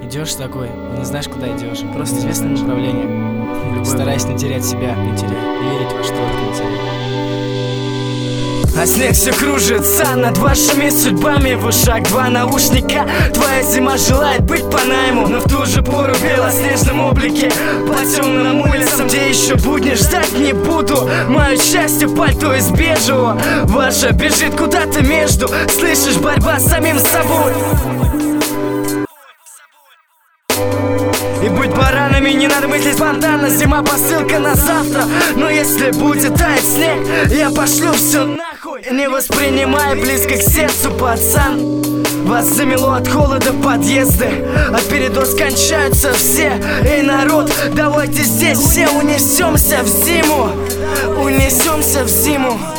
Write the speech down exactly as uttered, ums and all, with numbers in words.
Идешь такой, не знаешь, куда идешь. Просто известное направление. Старайся не терять себя, не терять, и верить во что только не терять. А снег все кружится над вашими судьбами. В ушах два наушника. Твоя зима желает быть по найму, но в ту же пору в белоснежном облике по темным улицам, где еще будешь, ждать не буду. Мое счастье пальто из бежевого, ваша бежит куда-то между. Слышишь, борьба с самим собой. И быть баранами не надо мыслить спонтанно. Зима посылка на завтра. Но если будет таять снег, я пошлю все нахуй. Не воспринимай близко к сердцу, пацан. Вас замело от холода в подъезды, от передоз кончаются все. Эй, народ, давайте здесь все унесемся в зиму. Унесемся в зиму.